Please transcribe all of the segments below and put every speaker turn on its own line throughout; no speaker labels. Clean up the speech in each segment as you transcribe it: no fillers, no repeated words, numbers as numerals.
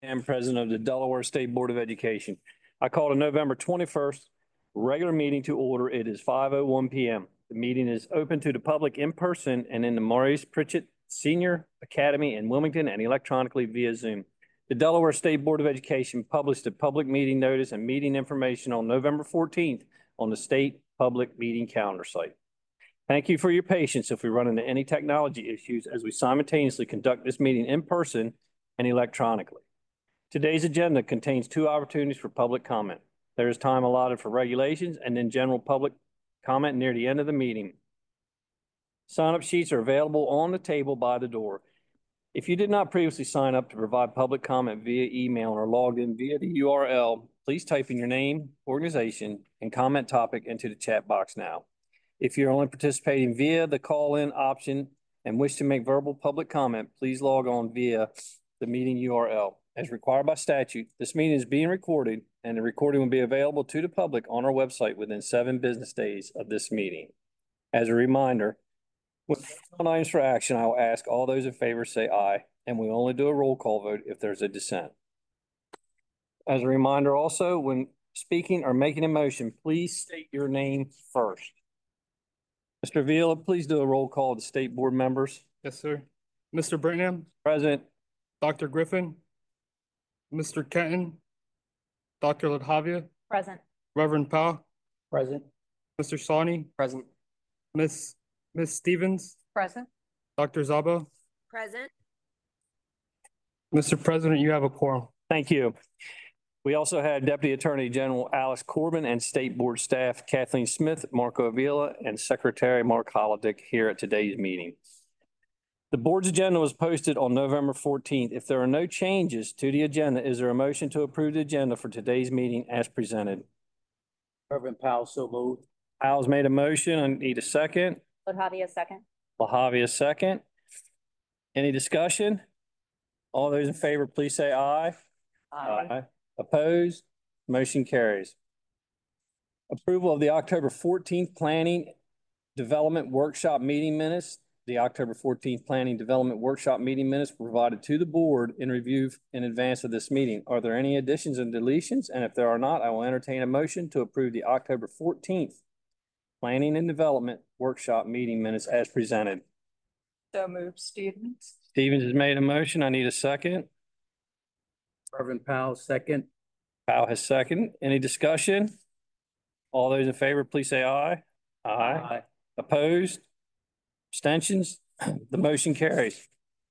And President of the Delaware State Board of Education. I call the November 21st regular meeting to order. It is 5:01 p.m. The meeting is open to the public in person and in the Maurice Pritchett Senior Academy in Wilmington and electronically via Zoom. The Delaware State Board of Education published a public meeting notice and meeting information on November 14th on the state public meeting calendar site. Thank you for your patience if we run into any technology issues as we simultaneously conduct this meeting in person and electronically. Today's agenda contains 2 opportunities for public comment. There is time allotted for regulations and then general public comment near the end of the meeting. Sign-up sheets are available on the table by the door. If you did not previously sign up to provide public comment via email or logged in via the URL, please type in your name, organization, and comment topic into the chat box now. If you're only participating via the call-in option and wish to make verbal public comment, please log on via the meeting URL. As required by statute, this meeting is being recorded and the recording will be available to the public on our website within 7 business days of this meeting. As a reminder, with items for action, I will ask all those in favor say aye, and we only do a roll call vote if there's a dissent. As a reminder also, when speaking or making a motion, please state your name first. Mr. Avila, please do a roll call of the state board members.
Yes, sir. Mr. Brittingham.
Present.
Dr. Griffin. Mr. Kenton. Dr. LaHavia.
Present.
Reverend Powell.
Present.
Mr. Sawney.
Present.
Miss Stevens.
Present.
Dr. Zabo.
Present.
Mr. President, you have a quorum.
Thank you. We also had Deputy Attorney General Alice Corbin and State Board staff Kathleen Smith, Marco Avila, and Secretary Mark Holodick here at today's meeting. The board's agenda was posted on November 14th. If there are no changes to the agenda, is there a motion to approve the agenda for today's meeting as presented?
Reverend Powell, so moved.
Powell's made a motion. I need a second.
LaHavia, second.
LaHavia, second. Any discussion? All those in favor, please say aye.
Aye.
Opposed? Motion carries. Approval of the October 14th Planning Development Workshop meeting minutes. The October 14th Planning Development Workshop meeting minutes were provided to the board in review in advance of this meeting. Are there any additions and deletions? And if there are not, I will entertain a motion to approve the October 14th Planning and Development Workshop meeting minutes as presented.
So moved, Stevens.
Stevens has made a motion. I need a second.
Reverend Powell, second.
Powell has second. Any discussion? All those in favor, please say aye. Aye. Opposed? Abstentions? The motion carries.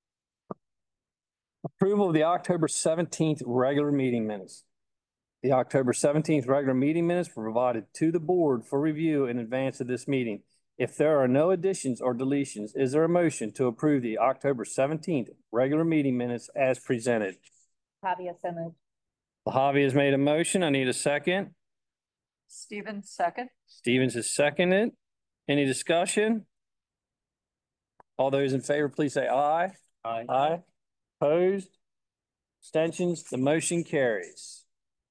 Approval of the October 17th regular meeting minutes. The October 17th regular meeting minutes were provided to the board for review in advance of this meeting. If there are no additions or deletions, is there a motion to approve the October 17th regular meeting minutes as presented?
LaHavia, so moved.
LaHavia has made a motion. I need a second.
Stevens, second.
Stevens has seconded. Any discussion? All those in favor, please say aye.
Aye.
Aye. Opposed? Abstentions? The motion carries.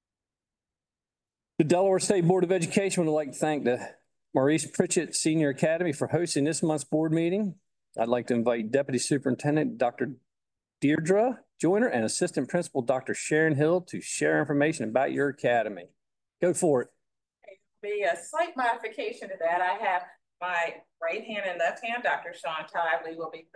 The Delaware State Board of Education would like to thank the Maurice Pritchett Senior Academy for hosting this month's board meeting. I'd like to invite Deputy Superintendent Dr. Deirdre Joyner and Assistant Principal Dr. Sharon Hill to share information about your academy. Go for it.
Be a slight modification to that. I have my right hand and left hand, Dr. Sean Tively will be.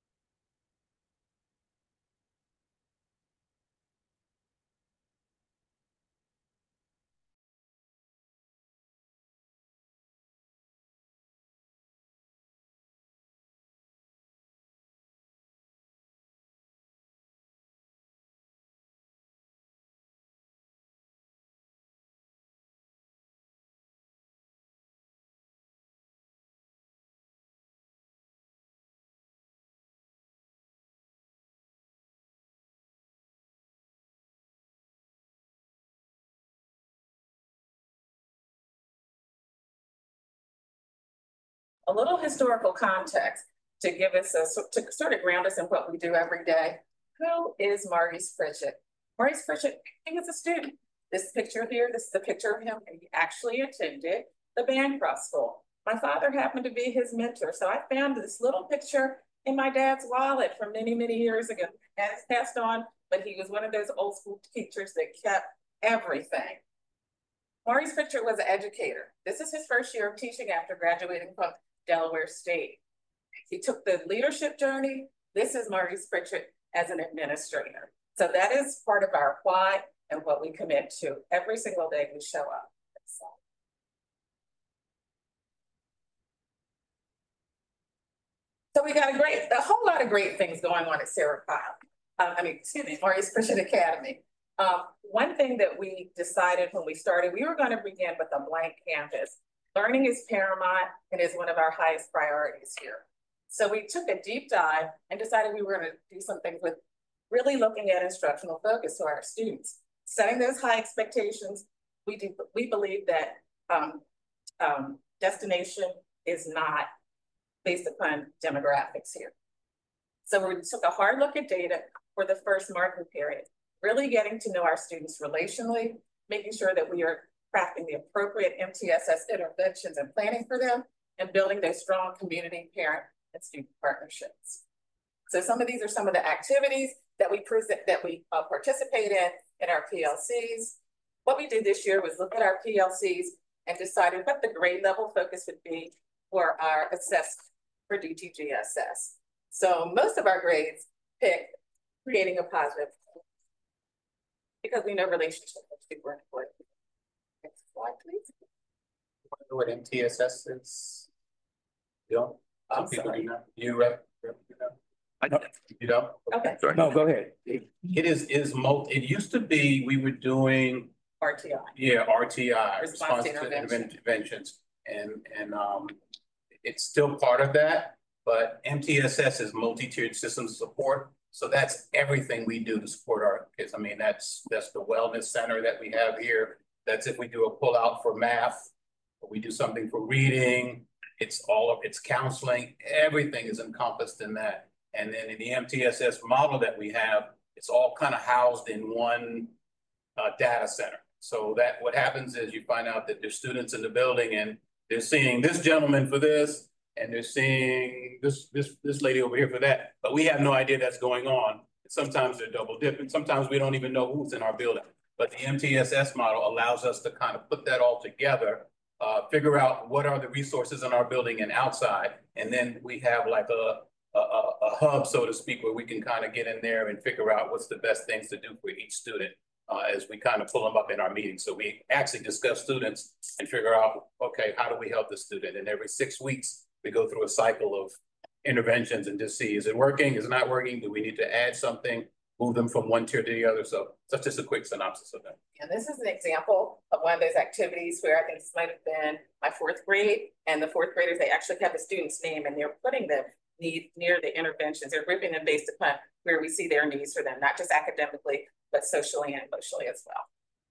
A little historical context to give us to sort of ground us in what we do every day. Who is Maurice Pritchett? Maurice Pritchett, he was a student. This picture here, this is a picture of him. He actually attended the Bancroft School. My father happened to be his mentor. So I found this little picture in my dad's wallet from many, many years ago. And it's passed on but he was one of those old school teachers that kept everything. Maurice Pritchett was an educator. This is his first year of teaching after graduating from Delaware State. He took the leadership journey. This is Maurice Pritchett as an administrator. So that is part of our why and what we commit to every single day we show up. So we got a whole lot of great things going on at Sarah Kyle. Maurice Pritchett Academy. One thing that we decided when we started, we were going to begin with a blank canvas. Learning is paramount and is one of our highest priorities here. So we took a deep dive and decided we were going to do some things with really looking at instructional focus to our students. Setting those high expectations, we believe that destination is not based upon demographics here. So we took a hard look at data for the first marking period, really getting to know our students relationally, making sure that we are crafting the appropriate MTSS interventions and planning for them, and building those strong community, parent, and student partnerships. So some of these are some of the activities that we participate in our PLCs. What we did this year was look at our PLCs and decided what the grade level focus would be for our assessment for DTGSS. So most of our grades pick creating a positive, because we know relationships are super important. Next slide, please.
What MTSS is? You don't?
I'm
People
sorry.
do not. You know? You know?
Okay,
No, go ahead.
It it used to be, we were doing,
RTI.
yeah, RTI,
Response
response
to
to
intervention.
interventions. And it's still part of that, but MTSS is multi-tiered systems support. So that's everything we do to support our kids. I mean, that's the wellness center that we have here. That's if we do a pull-out for math, or we do something for reading, it's counseling, everything is encompassed in that. And then in the MTSS model that we have, it's all kind of housed in one data center. So that what happens is you find out that there's students in the building and they're seeing this gentleman for this, and they're seeing this lady over here for that, but we have no idea that's going on. Sometimes they're double dipping. Sometimes we don't even know who's in our building. But the MTSS model allows us to kind of put that all together, figure out what are the resources in our building and outside, and then we have like a hub, so to speak, where we can kind of get in there and figure out what's the best things to do for each student as we kind of pull them up in our meetings. So we actually discuss students and figure out, okay, how do we help the student? And every 6 weeks, we go through a cycle of interventions and just see, is it working? Is it not working? Do we need to add something, move them from one tier to the other? So that's just a quick synopsis of that.
And this is an example of one of those activities where I think this might have been my 4th grade, and the 4th graders, they actually have the student's name and they're putting them near the interventions. They're grouping them based upon where we see their needs for them, not just academically, but socially and emotionally as well.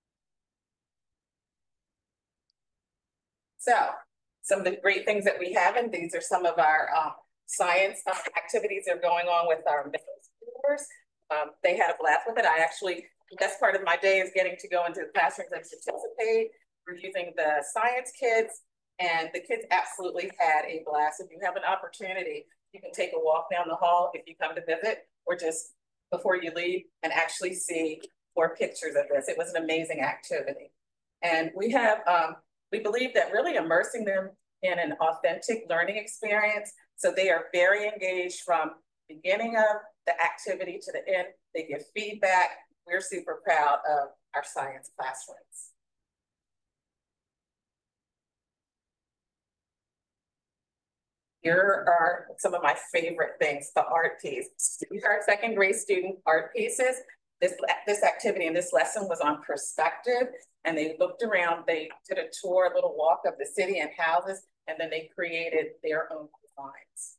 So some of the great things that we have, and these are some of our science activities that are going on with our middle schoolers. They had a blast with it. The best part of my day is getting to go into the classrooms and participate. We're using the science kids, and the kids absolutely had a blast. If you have an opportunity, you can take a walk down the hall if you come to visit, or just before you leave and actually see more pictures of this. It was an amazing activity. And we have, we believe that really immersing them in an authentic learning experience, so they are very engaged from beginning of the activity to the end. They give feedback. We're super proud of our science classrooms. Here are some of my favorite things, the art piece. These are 2nd grade student art pieces. This activity and this lesson was on perspective, and they looked around, they did a tour, a little walk of the city and houses, and then they created their own designs.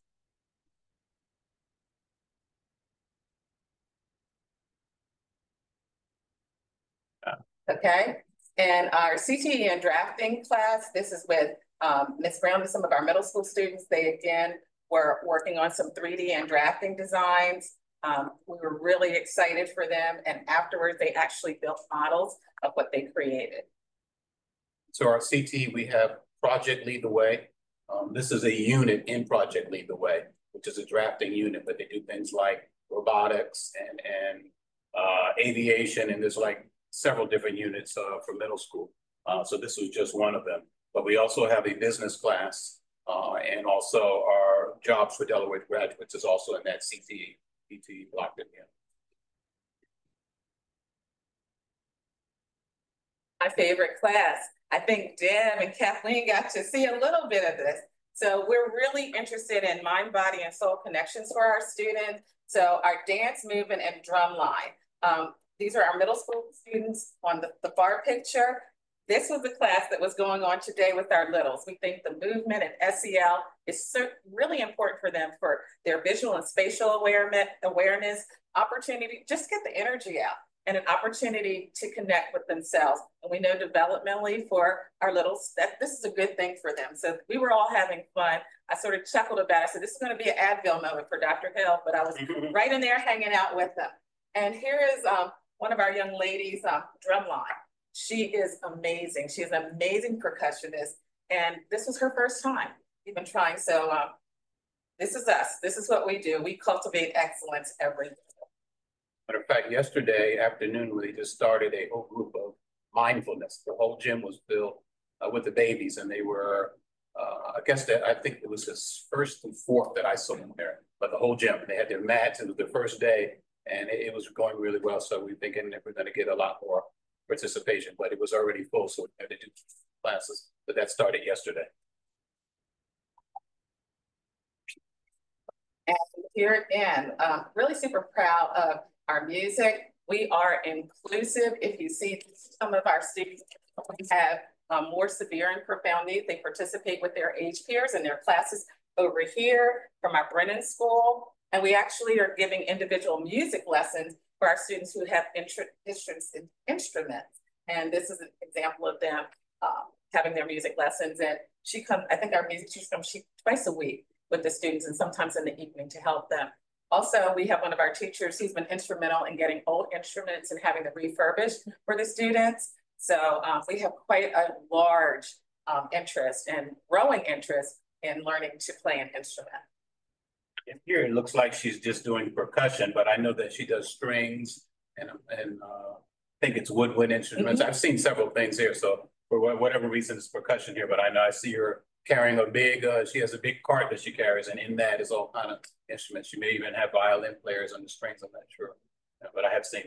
Okay, and our CTE and drafting class, this is with Ms. Brown and some of our middle school students. They again were working on some 3D and drafting designs. We were really excited for them, and afterwards they actually built models of what they created.
So our CT, we have Project Lead the Way. This is a unit in Project Lead the Way, which is a drafting unit, but they do things like robotics and aviation, and there's like several different units for middle school. So this was just one of them. But we also have a business class, and also our jobs for Delaware graduates is also in that CTE block again.
My favorite class. I think Deb and Kathleen got to see a little bit of this. So we're really interested in mind, body, and soul connections for our students. So our dance, movement, and drum line. These are our middle school students on the far picture. This was the class that was going on today with our littles. We think the movement and SEL is really important for them for their visual and spatial awareness, opportunity, just get the energy out, and an opportunity to connect with themselves. And we know developmentally for our littles that this is a good thing for them. So we were all having fun. I sort of chuckled about it. I said, this is going to be an Advil moment for Dr. Hill, but I was right in there hanging out with them. And here is one of our young ladies, drumline. She is amazing. She is an amazing percussionist. And this was her first time even trying. So this is us. This is what we do. We cultivate excellence every day.
Matter of fact, yesterday afternoon, we just started a whole group of mindfulness. The whole gym was filled with the babies, and they were, I think it was his first and fourth that I saw them there, but the whole gym, they had their mats. It was their first day, and it was going really well. So we're thinking that we're going to get a lot more participation, but it was already full, so we had to do classes, but that started yesterday.
And here again, really super proud of our music. We are inclusive. If you see some of our students have more severe and profound needs, they participate with their age peers in their classes over here from our Brennan School. And we actually are giving individual music lessons for our students who have interests in instruments. And this is an example of them having their music lessons. And I think our music teacher comes twice a week with the students, and sometimes in the evening to help them. Also, we have one of our teachers, he's been instrumental in getting old instruments and having them refurbished for the students. So we have quite a large interest and growing interest in learning to play an instrument.
And here it looks like she's just doing percussion, but I know that she does strings and I think it's woodwind instruments. I've seen several things here, so for whatever reason it's percussion here, but I know I see her carrying a big, she has a big cart that she carries, and in that is all kind of instruments. She may even have violin players on the strings, I'm not sure, but I have seen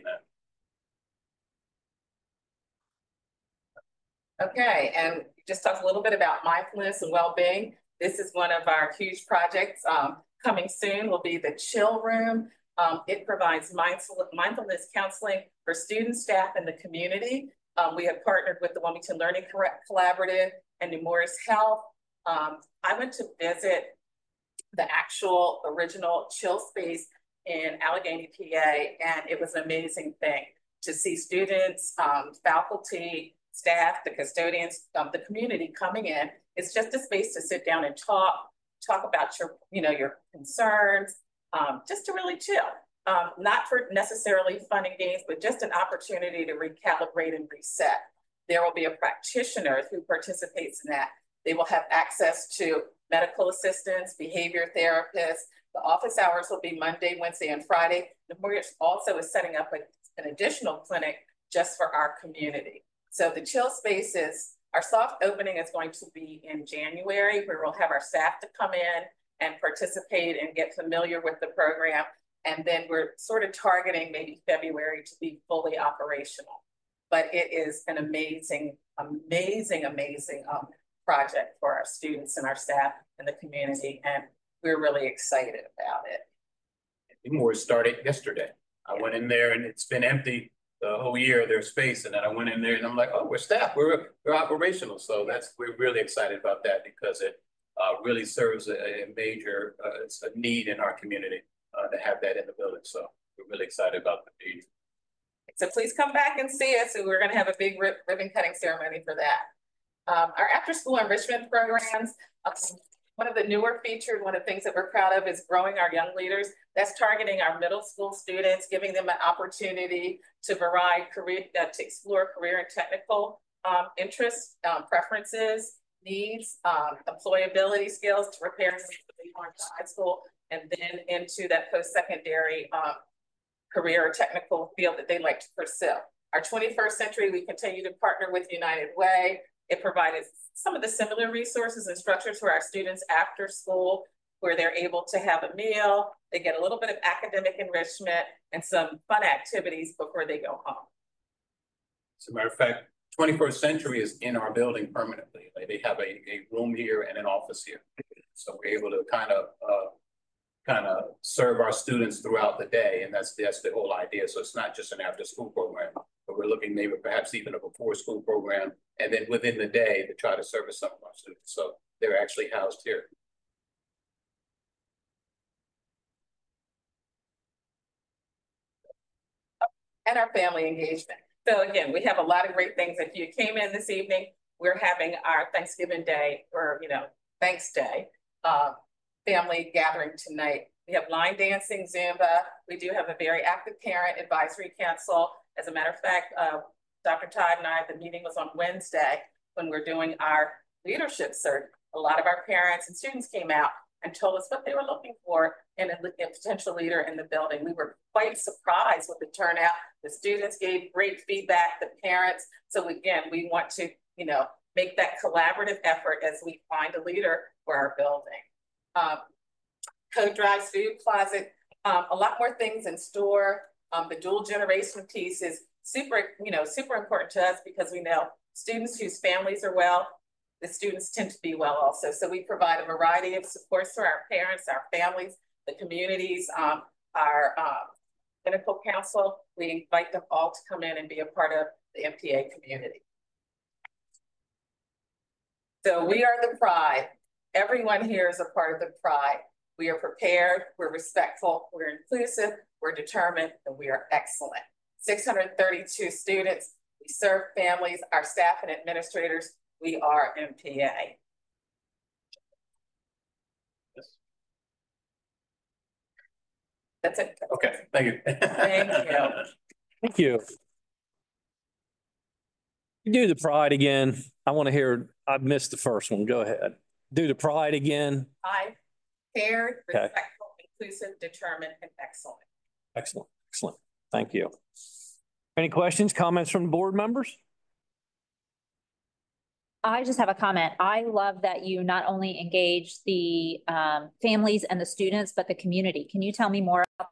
that.
Okay, and just talk a little bit about mindfulness and well-being. This is one of our huge projects coming soon will be the Chill Room. It provides mindfulness counseling for students, staff, and the community. We have partnered with the Wilmington Learning Collaborative and Nemours Health. I went to visit the actual original Chill space in Allegheny, PA, and it was an amazing thing to see students, faculty, staff, the custodians, the community coming in. It's just a space to sit down and talk about your concerns, just to really chill. Not for necessarily fun and games, but just an opportunity to recalibrate and reset. There will be a practitioner who participates in that. They will have access to medical assistants, behavior therapists. The office hours will be Monday, Wednesday, and Friday. Nemours also is setting up an additional clinic just for our community. So the Chill Spaces, our soft opening is going to be in January, where we'll have our staff to come in and participate and get familiar with the program. And then we're sort of targeting maybe February to be fully operational. But it is an amazing, amazing, amazing project for our students and our staff and the community. And we're really excited about it.
Nemours started yesterday. I went in there and it's been empty the whole year, their space. And then I went in there and I'm like, oh, we're staffed, we're operational. So we're really excited about that because it really serves a major it's a need in our community to have that in the building. So we're really excited about the need.
So please come back and see us. And we're going to have a big ribbon cutting ceremony for that. Our after school enrichment programs, one of the newer features, one of the things that we're proud of is growing our young leaders. That's targeting our middle school students, giving them an opportunity to to explore career and technical interests, preferences, needs, employability skills to prepare them for high school and then into that post-secondary career or technical field that they'd like to pursue. Our 21st century, we continue to partner with United Way. It provided some of the similar resources and structures for our students after school, where they're able to have a meal, they get a little bit of academic enrichment and some fun activities before they go home.
As a matter of fact, 21st Century is in our building permanently. Like, they have a room here and an office here. So we're able to kind of serve our students throughout the day. And that's the whole idea. So it's not just an after school program, but we're looking maybe perhaps even a before school program. And then within the day to try to service some of our students. So they're actually housed here.
And our family engagement. So again, we have a lot of great things. If you came in this evening, we're having our Thanksgiving Day, or Thanks Day, family gathering tonight. We have line dancing, Zumba. We do have a very active parent advisory council. As a matter of fact, Dr. Todd and I, the meeting was on Wednesday when we're doing our leadership search. A lot of our parents and students came out and told us what they were looking for in a potential leader in the building. We were quite surprised with the turnout. The students gave great feedback, the parents. So again, we want to, make that collaborative effort as we find a leader for our building. Co-drives, food closet, a lot more things in store. The dual generation piece is super important to us, because we know students whose families are well, the students tend to be well also. So we provide a variety of supports for our parents, our families, the communities, our Pinnacle Council. We invite them all to come in and be a part of the MPA community. So we are the Pride. Everyone here is a part of the Pride. We are prepared, we're respectful, we're inclusive, we're determined, and we are excellent. 632 students, we serve families, our staff and administrators. We are MPA.
Yes.
That's it.
Okay, thank you.
Thank you.
Thank you. Do the Pride again. I want to hear, I missed the first one. Go ahead. Do the Pride again.
I cared,
Okay.
respectful, inclusive, determined, and excellent.
Excellent, excellent. Thank you. Any questions, comments from the board members?
I just have a comment. I love that you not only engage the families and the students, but the community. Can you tell me more about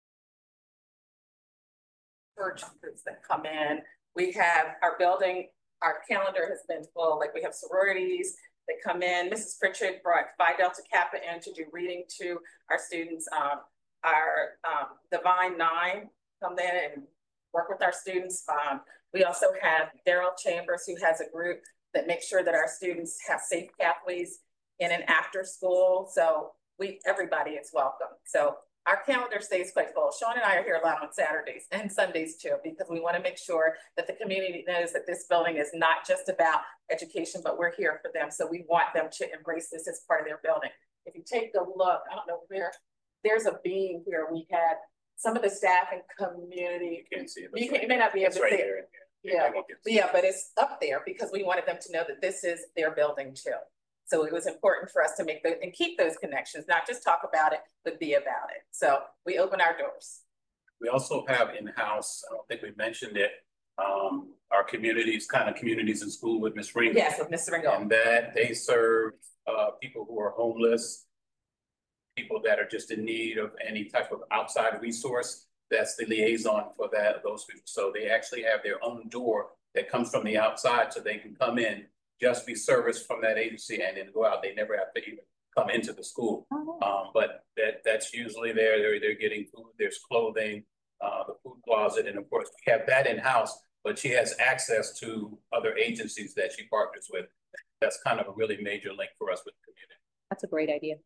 Church groups that come in? We have our building, our calendar has been full. Like, we have sororities that come in. Mrs. Pritchett brought Phi Delta Kappa in to do reading to our students. Our Divine Nine come in and work with our students. We also have Daryl Chambers, who has a group that makes sure that our students have safe pathways in and after school. So everybody is welcome. So our calendar stays quite full. Sean and I are here a lot on Saturdays and Sundays too, because we want to make sure that the community knows that this building is not just about education, but we're here for them. So we want them to embrace this as part of their building. If you take a look, I don't know where, there's a beam here. We had some of the staff and community.
You can't see it.
You may not be able to see it. Yeah,
Yeah.
but it's up there because we wanted them to know that this is their building too. So it was important for us to make those and keep those connections, not just talk about it, but be about it. So we open our doors.
We also have in-house, I don't think we mentioned it, our communities in school with Ms. Ringo.
Yes, with Mr. Ringo.
And that they serve people who are homeless, people that are just in need of any type of outside resource. That's the liaison for those people. So they actually have their own door that comes from the outside, so they can come in, just be serviced from that agency, and then go out. They never have to even come into the school. But that's usually there. They're getting food. There's clothing, the food closet, and of course we have that in house. But she has access to other agencies that she partners with. That's kind of a really major link for us with the community.
That's a great idea.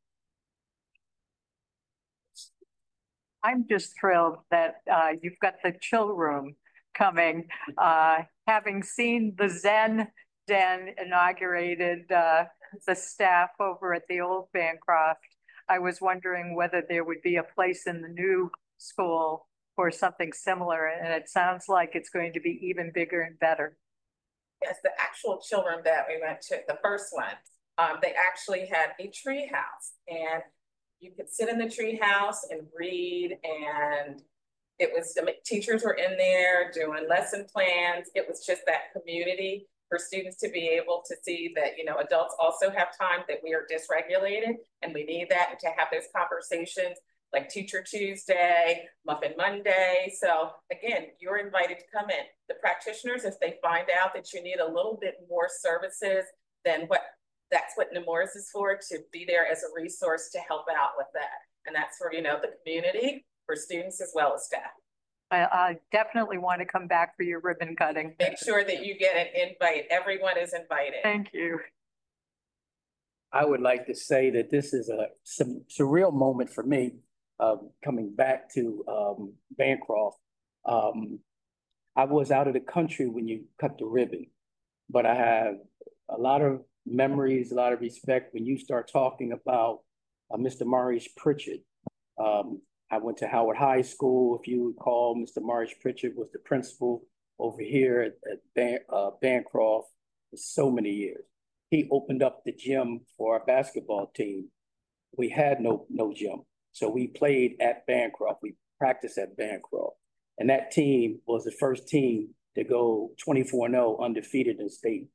I'm just thrilled that you've got the chill room coming. Having seen the Zen Den inaugurated the staff over at the old Bancroft, I was wondering whether there would be a place in the new school for something similar, and it sounds like it's going to be even bigger and better.
Yes, the actual chill room that we went to, the first one, they actually had a tree house, and you could sit in the tree house and read, and the teachers were in there doing lesson plans. It was just that community for students to be able to see that, you know, adults also have time, that we are dysregulated and we need that, and to have those conversations like Teacher Tuesday, Muffin Monday. So again, you're invited to come in. The practitioners, if they find out that you need a little bit more services than that's what Nemours is for, to be there as a resource to help out with that. And that's for, you know, the community, for students as well as staff.
I definitely want to come back for your ribbon cutting.
Make sure that you get an invite. Everyone is invited.
Thank you.
I would like to say that this is a surreal moment for me, coming back to Bancroft. I was out of the country when you cut the ribbon, but I have a lot of memories, a lot of respect when you start talking about Mr. Maurice Pritchett. I went to Howard High School. If you recall, Mr. Maurice Pritchett was the principal over here at Bancroft for so many years. He opened up the gym for our basketball team. We had no gym, so we played at Bancroft. We practiced at Bancroft, and that team was the first team to go 24-0 undefeated in state.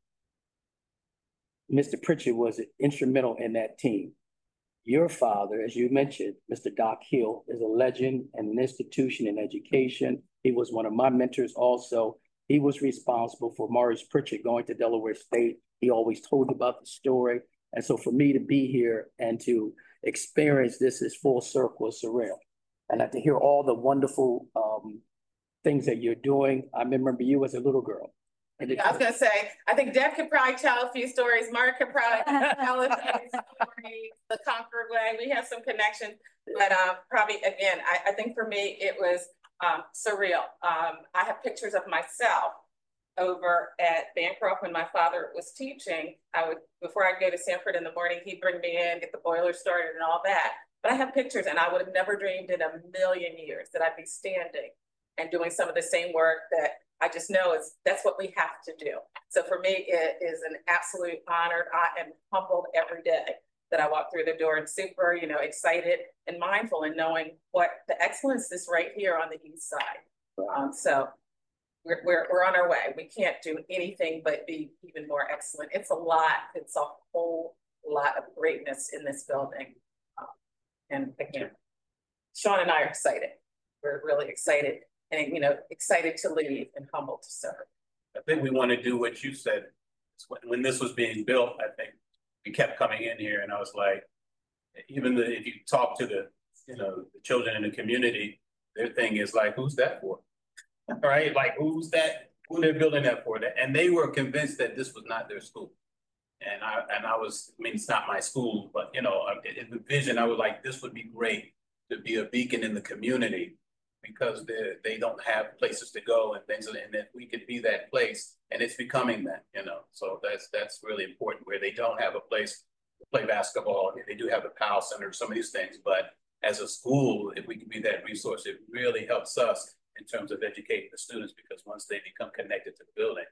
Mr. Pritchett was instrumental in that team. Your father, as you mentioned, Mr. Doc Hill, is a legend and an institution in education. He was one of my mentors also. He was responsible for Maurice Pritchett going to Delaware State. He always told about the story. And so for me to be here and to experience this is full circle, surreal. And to hear all the wonderful things that you're doing. I remember you as a little girl.
I was gonna say, I think Deb could probably tell a few stories. Mark could probably tell a few stories. The Concord Way, we have some connections, but probably again, I think for me it was surreal. I have pictures of myself over at Bancroft when my father was teaching. Before I'd go to Sanford in the morning, he'd bring me in, get the boiler started and all that. But I have pictures, and I would have never dreamed in a million years that I'd be standing and doing some of the same work that I just know that's what we have to do. So for me, it is an absolute honor. I am humbled every day that I walk through the door, and super, you know, excited and mindful and knowing what the excellence is right here on the east side. So we're on our way. We can't do anything but be even more excellent. It's a lot. It's a whole lot of greatness in this building. And again, Sean and I are excited. We're really excited. And, you know, excited to lead and humbled to serve.
I think we want to do what you said. When this was being built, I think we kept coming in here, and I was like, even if you talk to the children in the community, their thing is like, who's that for? Right? Like, who's that? Who they're building that for? And they were convinced that this was not their school. And I was, I mean, it's not my school, but in the vision, I was like, this would be great to be a beacon in the community, because they don't have places to go and things, and that we could be that place, and it's becoming that, so that's really important, where they don't have a place to play basketball. They do have the Powell Center, some of these things, but as a school, if we can be that resource, it really helps us in terms of educating the students, because once they become connected to the building,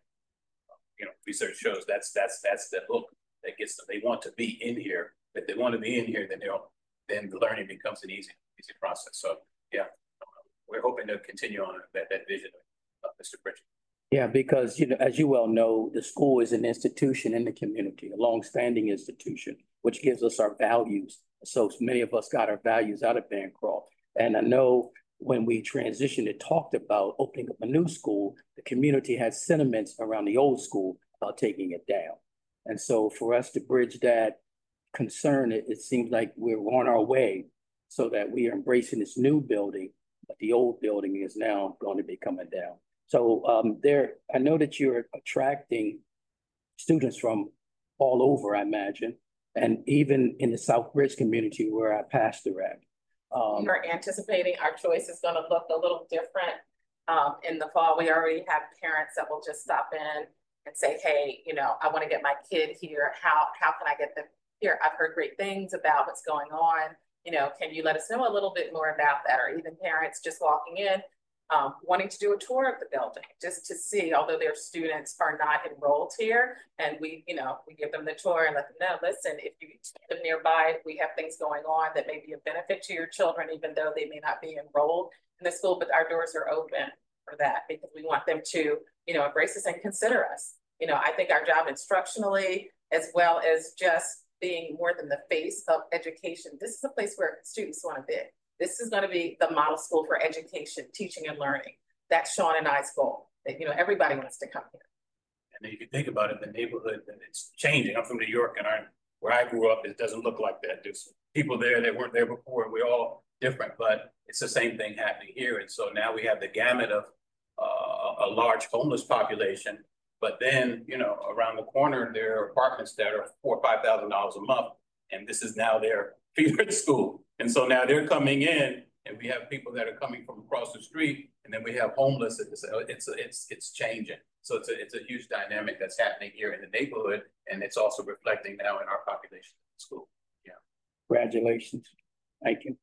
research shows that's the hook that gets them. They want to be in here. If they want to be in here, then the learning becomes an easy process. So yeah. We're hoping to continue on that vision of Mr. Pritchett.
Yeah, because, as you well know, the school is an institution in the community, a longstanding institution, which gives us our values. So many of us got our values out of Bancroft. And I know when we transitioned and talked about opening up a new school, the community had sentiments around the old school about taking it down. And so for us to bridge that concern, it seems like we're on our way, so that we are embracing this new building. But the old building is now going to be coming down. So I know that you're attracting students from all over, I imagine, and even in the Southbridge community where I pastor at.
We are anticipating our choice is going to look a little different in the fall. We already have parents that will just stop in and say, hey, I want to get my kid here. How can I get them here? I've heard great things about what's going on. Can you let us know a little bit more about that? Or even parents just walking in. wanting to do a tour of the building, just to see, although their students are not enrolled here, and we give them the tour and let them know, listen, if you live nearby, we have things going on that may be a benefit to your children, even though they may not be enrolled in the school, but our doors are open for that, because we want them to, embrace us and consider us. I think our job instructionally, as well as just being more than the face of education, this is a place where students want to be. This is going to be the model school for education, teaching and learning. That's Sean and I's goal, that, everybody wants to come here.
And if you think about it, the neighborhood, it's changing. I'm from New York, and where I grew up, it doesn't look like that. There's people there that weren't there before, and we're all different, but it's the same thing happening here. And so now we have the gamut of a large homeless population, but then, around the corner, there are apartments that are $4,000 or $5,000 a month, and this is now their favorite school. And so now they're coming in, and we have people that are coming from across the street, and then we have homeless. It's changing. So it's a huge dynamic that's happening here in the neighborhood, and it's also reflecting now in our population in school. Yeah.
Congratulations. Thank you.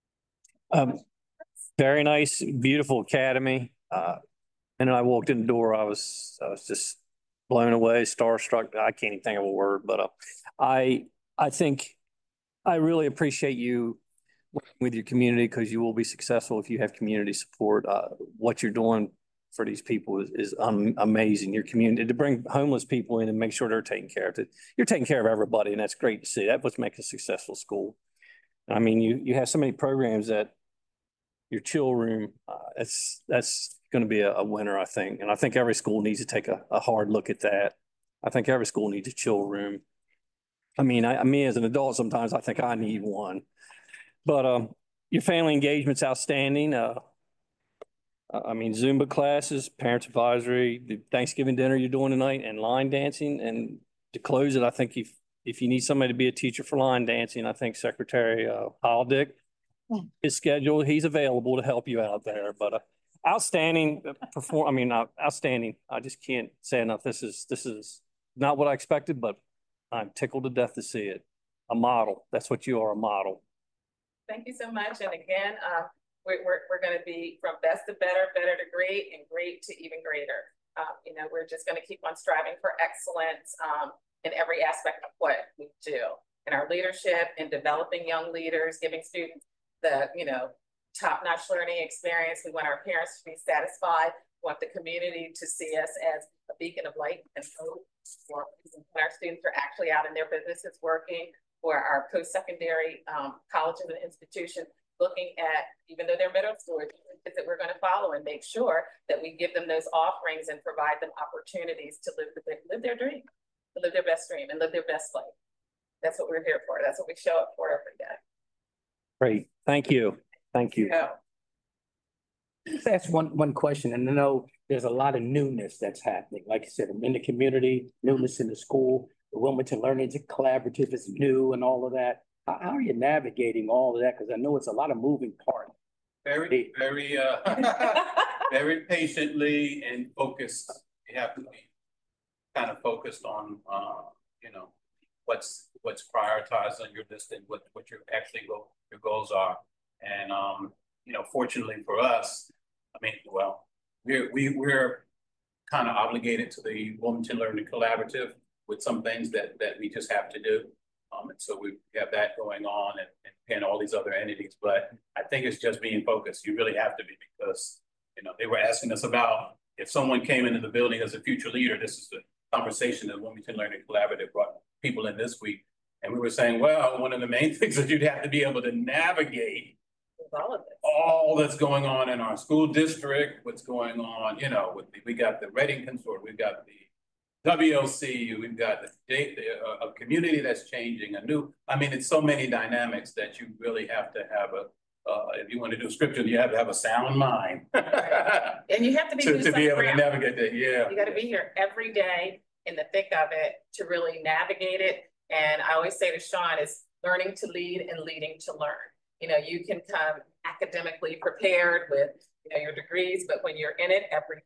Very nice, beautiful academy. And I walked in the door, I was just blown away, starstruck. I can't even think of a word, but I think I really appreciate you working with your community, because you will be successful if you have community support. What you're doing for these people is amazing. Your community, to bring homeless people in and make sure they're taken care of. You're taking care of everybody, and that's great to see. That's what makes a successful school. I mean, you have so many programs that your chill room, that's going to be a winner, I think. And I think every school needs to take a hard look at that. I think every school needs a chill room. I mean, me as an adult, sometimes I think I need one. But your family engagement's outstanding. I mean, Zumba classes, parents advisory, the Thanksgiving dinner you're doing tonight, and line dancing. And to close it, I think if you need somebody to be a teacher for line dancing, I think Secretary Holdick is scheduled. He's available to help you out there. But outstanding outstanding. I just can't say enough. This is not what I expected, but I'm tickled to death to see it. A model. That's what you are, a model.
Thank you so much. And again, we're going to be from best to better, better to great, and great to even greater. We're just going to keep on striving for excellence in every aspect of what we do. In our leadership, in developing young leaders, giving students the, top-notch learning experience. We want our parents to be satisfied. We want the community to see us as a beacon of light and hope. When our students are actually out in their businesses working, or our post-secondary colleges and institutions looking at, even though they're middle schoolers, that we're going to follow and make sure that we give them those offerings and provide them opportunities to live their dream, to live their best dream and live their best life. That's what we're here for. That's what we show up for every day.
Great. Thank you. Thank you.
Yeah.
That's one question, and I know there's a lot of newness that's happening. Like you said, in the community, newness in the school, the Wilmington Learning Collaborative is new and all of that. How are you navigating all of that? Because I know it's a lot of moving parts.
Very, very patiently and focused. You have to be kind of focused on, what's prioritized on your list and what your your goals are. And, fortunately for us, we're kind of obligated to the Wilmington Learning Collaborative with some things that we just have to do. And so we have that going on and all these other entities, but I think it's just being focused. You really have to be, because, they were asking us about if someone came into the building as a future leader. This is the conversation that Wilmington Learning Collaborative brought people in this week. And we were saying, well, one of the main things that you'd have to be able to navigate all that's going on in our school district, what's going on, we got the Reading Consortium, we've got the WLC, we've got a community that's changing, it's so many dynamics that you really have to have if you want to do scripture, you have to have a sound mind.
And you have to be
to be able to navigate that. Yeah.
You got to be here every day in the thick of it to really navigate it. And I always say to Sean, is learning to lead and leading to learn. You can come academically prepared with, your degrees, but when you're in it every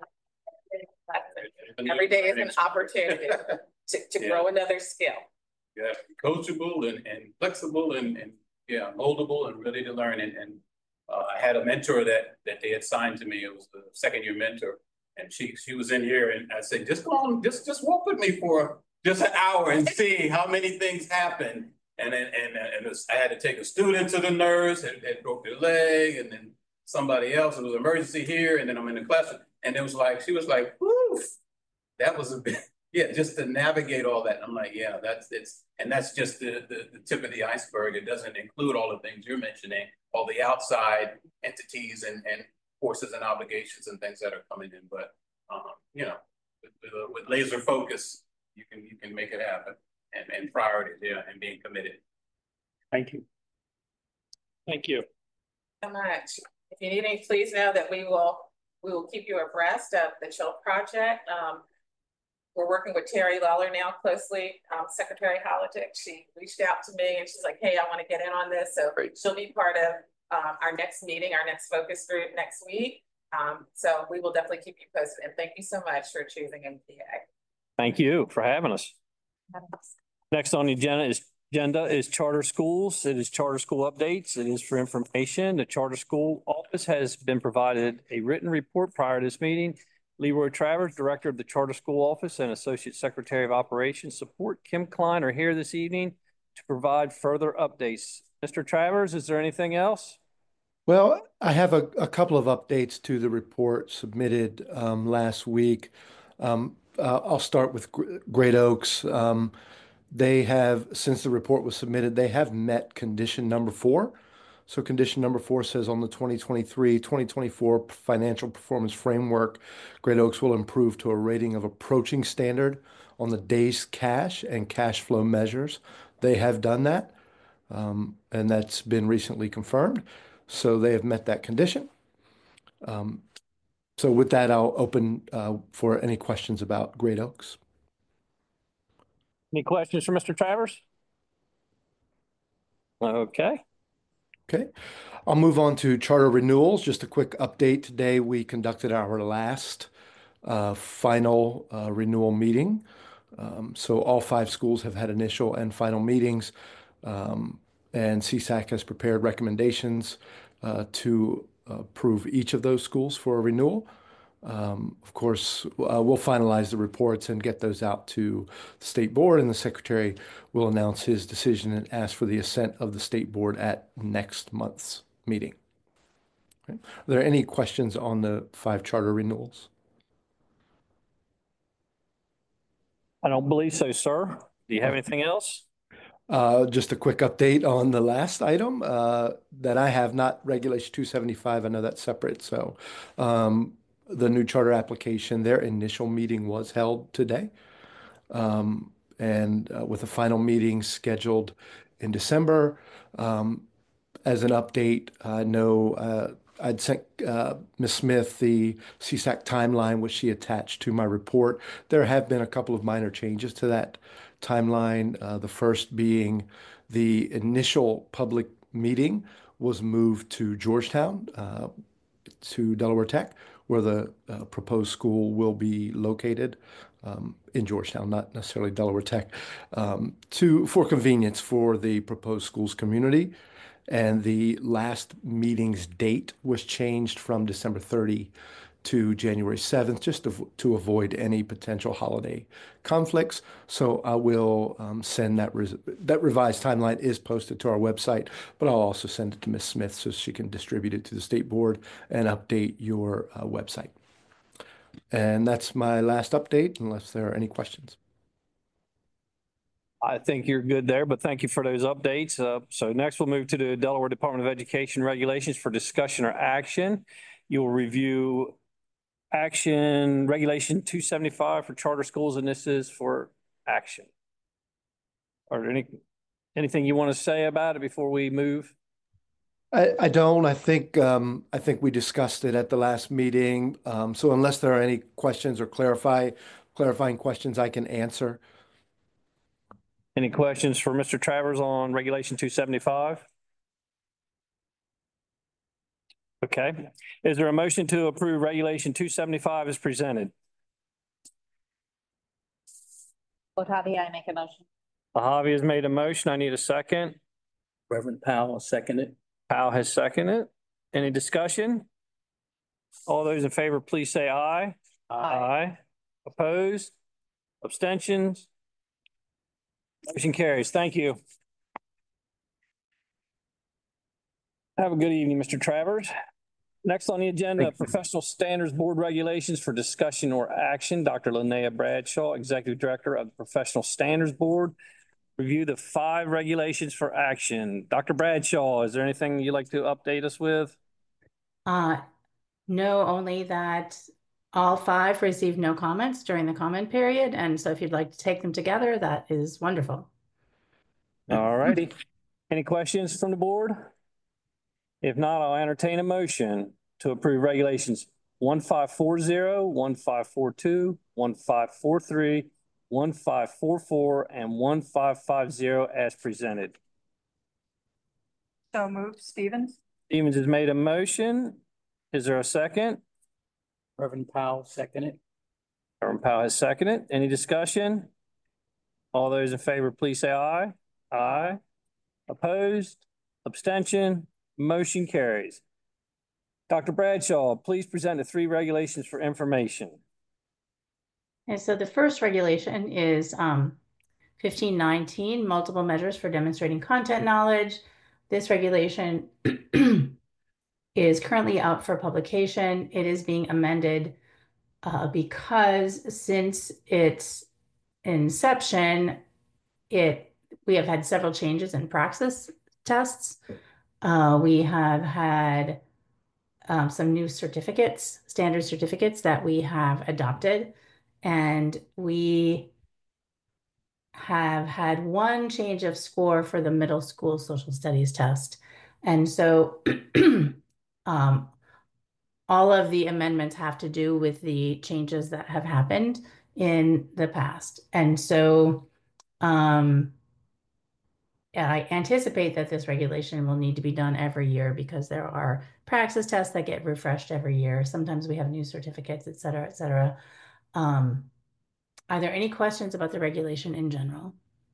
day is an opportunity to grow another skill.
Yeah, coachable and flexible and moldable and ready to learn. And I had a mentor that they had signed to me. It was the second-year mentor. And she was in here and I said, just go on, just walk with me for just an hour and see how many things happen. And then, I had to take a student to the nurse and broke their leg, and then somebody else, it was an emergency here, and then I'm in the classroom. And it was like, she was like, woof, that was a bit, yeah, just to navigate all that. I'm like, yeah, that's just the tip of the iceberg. It doesn't include all the things you're mentioning, all the outside entities and forces and obligations and things that are coming in. But, you know, with laser focus, you can make it happen, and priorities, yeah, and being committed.
Thank you.
Thank you.
So much. If you need any, please know that we will keep you abreast of the CHILL project. We're working with Terry Lawler now closely, Secretary Holiday. She reached out to me and she's like, hey, I want to get in on this. So she'll be part of our next meeting, our next focus group next week. So we will definitely keep you posted. And thank you so much for choosing MTA.
Thank you for having us. Next on the agenda is charter schools. It is charter school updates. It is for information. The charter school office has been provided a written report prior to this meeting. Leroy Travers, Director of the Charter School Office and Associate Secretary of Operations Support, Kim Klein, are here this evening to provide further updates. Mr. Travers, is there anything else?
Well, I have a couple of updates to the report submitted last week. I'll start with Great Oaks. They have, since the report was submitted, they have met condition number 4. So condition number 4 says on the 2023-2024 financial performance framework, Great Oaks will improve to a rating of approaching standard on the days cash and cash flow measures. They have done that, and that's been recently confirmed. So they have met that condition. So with that, I'll open for any questions about Great Oaks.
Any questions for Mr. Travers? Okay.
Okay. I'll move on to charter renewals. Just a quick update. Today, we conducted our last final renewal meeting. So all 5 schools have had initial and final meetings, and CSAC has prepared recommendations to approve each of those schools for a renewal. Of course, we'll finalize the reports and get those out to the state board, and the secretary will announce his decision and ask for the assent of the state board at next month's meeting. Okay. Are there any questions on the 5 charter renewals?
I don't believe so, sir. Do you have anything else?
Just a quick update on the last item that I have, not Regulation 275. I know that's separate. So the new charter application, their initial meeting was held today. And with a final meeting scheduled in December. As an update, I know I'd sent Ms. Smith the CSAC timeline, which she attached to my report. There have been a couple of minor changes to that timeline. The first being the initial public meeting was moved to Georgetown, to Delaware Tech, where the proposed school will be located, in Georgetown, not necessarily Delaware Tech, for convenience for the proposed school's community. And the last meeting's date was changed from December 30 to January 7th, just to avoid any potential holiday conflicts. So I will send that revised timeline is posted to our website, but I'll also send it to Ms. Smith so she can distribute it to the state board and update your website. And that's my last update, unless there are any questions.
I think you're good there, but thank you for those updates. So next we'll move to the Delaware Department of Education regulations for discussion or action. You'll review action regulation 275 for charter schools, and this is for action. Are there anything you want to say about it before we move?
I don't. I think we discussed it at the last meeting. So unless there are any questions or clarifying questions, I can answer.
Any questions for Mr. Travers on regulation 275? Okay. Is there a motion to approve regulation 275 as presented?
Otavi, I make a motion.
Javi has made a motion. I need a second.
Reverend Powell, seconded.
Powell has seconded. Any discussion? All those in favor, please say aye. Aye. Opposed? Abstentions? Motion carries. Thank you. Have a good evening, Mr. Travers. Next on the agenda, Professional Standards Board Regulations for discussion or action. Dr. Linnea Bradshaw, Executive Director of the Professional Standards Board. Review the 5 regulations for action. Dr. Bradshaw, is there anything you'd like to update us with?
No, only that all 5 received no comments during the comment period. And so if you'd like to take them together, that is wonderful.
All righty. Any questions from the board? If not, I'll entertain a motion to approve regulations 1540, 1542, 1543, 1544, and 1550 as presented.
So moved, Stevens?
Stevens has made a motion. Is there a second?
Reverend Powell, second it.
Reverend Powell has seconded. Any discussion? All those in favor, please say aye. Aye. Opposed? Abstention? Motion carries. Dr. Bradshaw, please present the 3 regulations for information.
And so the first regulation is 1519, multiple measures for demonstrating content knowledge. This regulation is currently out for publication. It is being amended because since its inception, we have had several changes in praxis tests. We have had some new certificates, standard certificates that we have adopted, and we have had 1 change of score for the middle school social studies test. And so all of the amendments have to do with the changes that have happened in the past. And so I anticipate that this regulation will need to be done every year because there are praxis tests that get refreshed every year. Sometimes we have new certificates, et cetera, et cetera. Are there any questions about the regulation in general?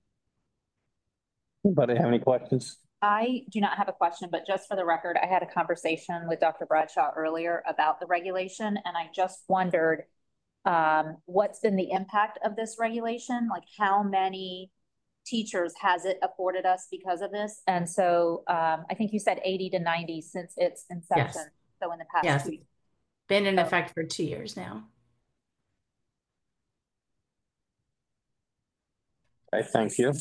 Anybody have any questions?
I do not have a question, but just for the record, I had a conversation with Dr. Bradshaw earlier about the regulation, and I just wondered what's been the impact of this regulation? Like how many teachers has it afforded us because of this? And so I think you said 80 to 90 since its inception.
Yes.
So in the past
Yes.
2 years.
Been in effect for 2 years now.
Okay, thank you.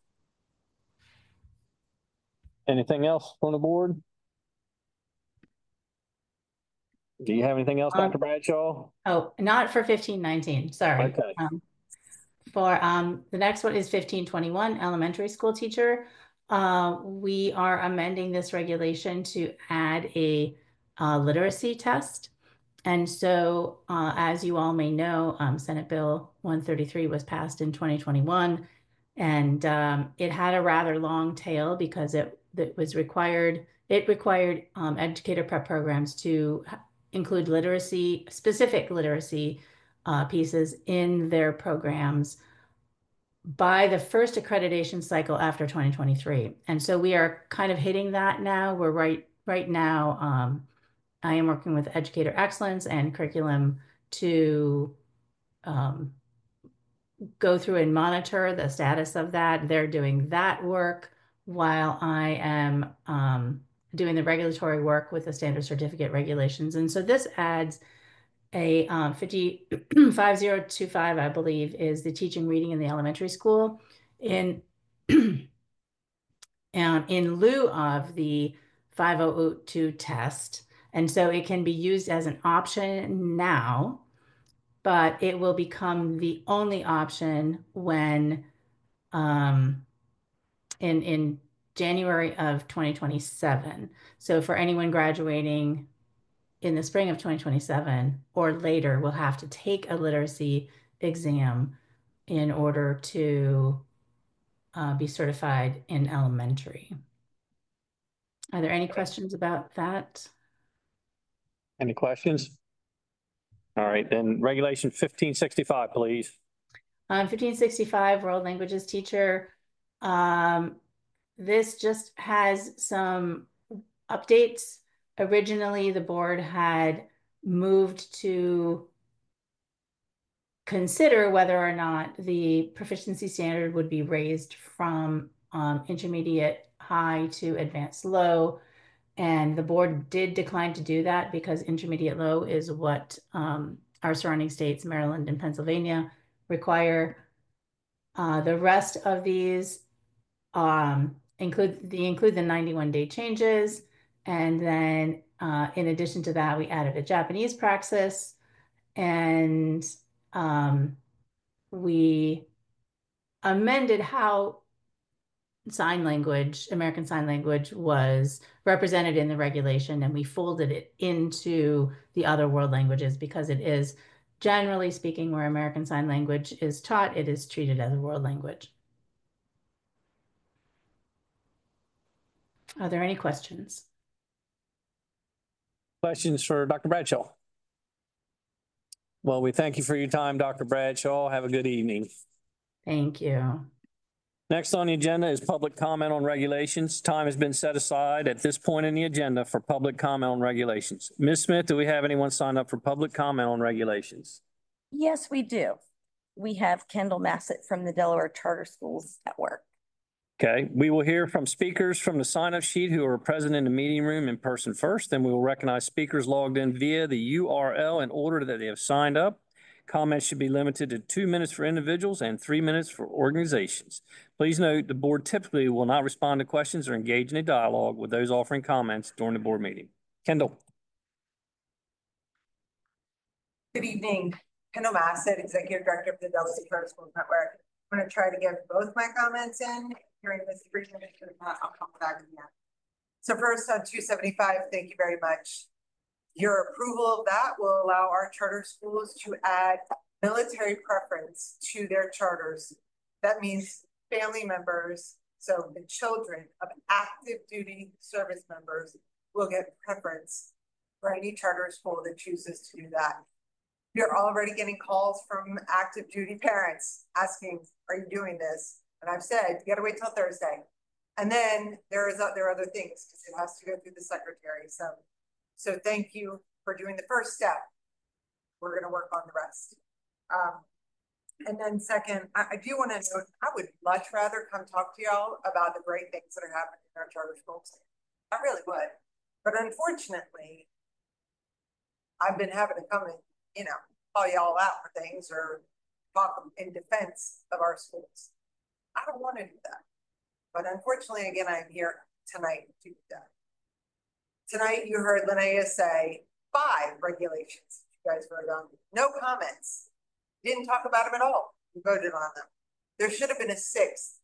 Anything else from the board? Do you have anything else, Dr. Bradshaw?
Oh, not for 1519, sorry.
Okay.
For the next one is 1521, elementary school teacher. We are amending this regulation to add a literacy test. And so as you all may know, Senate Bill 133 was passed in 2021, and it had a rather long tail because it required educator prep programs to include specific literacy pieces in their programs by the first accreditation cycle after 2023. And so we are kind of hitting that now. We're right now, I am working with Educator Excellence and Curriculum to go through and monitor the status of that. They're doing that work while I am doing the regulatory work with the standard certificate regulations. And so this adds a 5025, I believe, is the teaching reading in the elementary school in lieu of the 5002 test. And so it can be used as an option now, but it will become the only option when in January of 2027. So for anyone graduating in the spring of 2027 or later, will have to take a literacy exam in order to be certified in elementary. Are there any questions about that?
Any questions? All right, then regulation 1565, please.
1565, world languages teacher. This just has some updates Originally, the board had moved to consider whether or not the proficiency standard would be raised from intermediate high to advanced low. And the board did decline to do that because intermediate low is what our surrounding states, Maryland and Pennsylvania, require. The rest of these include the 91-day changes. And then in addition to that, we added a Japanese praxis, and we amended how American Sign Language was represented in the regulation, and we folded it into the other world languages because it is, generally speaking, where American Sign Language is taught, it is treated as a world language. Are there any questions?
Questions for Dr. Bradshaw? Well, we thank you for your time, Dr. Bradshaw. Have a good evening.
Thank you.
Next on the agenda is public comment on regulations. Time has been set aside at this point in the agenda for public comment on regulations. Ms. Smith, do we have anyone signed up for public comment on regulations?
Yes, we do. We have Kendall Massett from the Delaware Charter Schools Network.
Okay, we will hear from speakers from the sign-up sheet who are present in the meeting room in person first. Then we will recognize speakers logged in via the URL in order that they have signed up. Comments should be limited to 2 minutes for individuals and 3 minutes for organizations. Please note the board typically will not respond to questions or engage in a dialogue with those offering comments during the board meeting. Kendall.
Good evening. Kendall Massett, Executive Director of the Delaware Charter Schools Network. I'm going to try to get both my comments in during this 3 minutes, but if not, I'll come back again. So first on 275, thank you very much. Your approval of that will allow our charter schools to add military preference to their charters. That means family members, so the children of active duty service members will get preference for any charter school that chooses to do that. You're already getting calls from active duty parents asking, are you doing this? And I've said, you gotta wait till Thursday. And then there are other things because it has to go through the secretary. So thank you for doing the first step. We're gonna work on the rest. And then second, I do wanna note, I would much rather come talk to y'all about the great things that are happening in our charter schools. I really would. But unfortunately, I've been having to come and, call y'all out for things or talk in defense of our schools. I don't want to do that. But unfortunately, again, I'm here tonight to do that. Tonight, you heard Linnea say 5 regulations you guys voted on. No comments. Didn't talk about them at all. We voted on them. There should have been a 6th,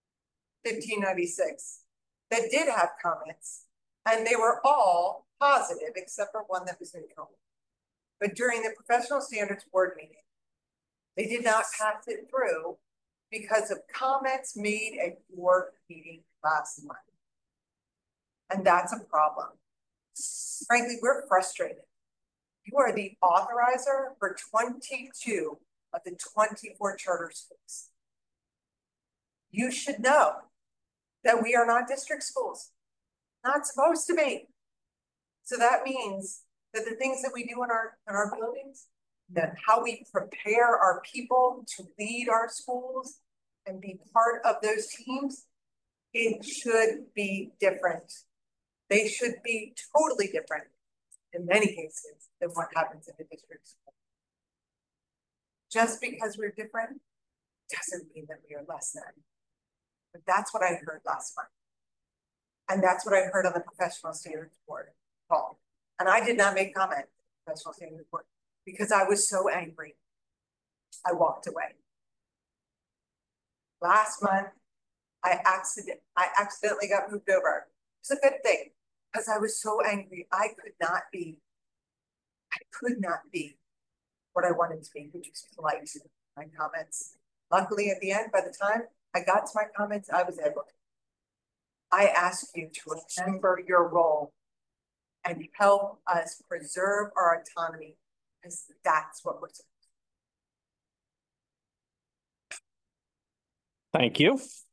1596, that did have comments, and they were all positive except for one that was neutral. But during the professional standards board meeting, they did not pass it through because of comments made at your meeting last month. And that's a problem. Frankly, we're frustrated. You are the authorizer for 22 of the 24 charter schools. You should know that we are not district schools. Not supposed to be. So that means that the things that we do in our buildings, that how we prepare our people to lead our schools and be part of those teams, it should be different. They should be totally different in many cases than what happens in the district school. Just because we're different doesn't mean that we are less than. But that's what I heard last month. And that's what I heard on the professional standards board call. And I did not make comment on the professional standards board because I was so angry. I walked away. Last month, I accidentally got moved over. It's a good thing because I was so angry. I could not be what I wanted to be, which was polite in my comments. Luckily, at the end, by the time I got to my comments, I was able to. I ask you to remember your role and help us preserve our autonomy, because that's what we're supposed to do.
Thank you.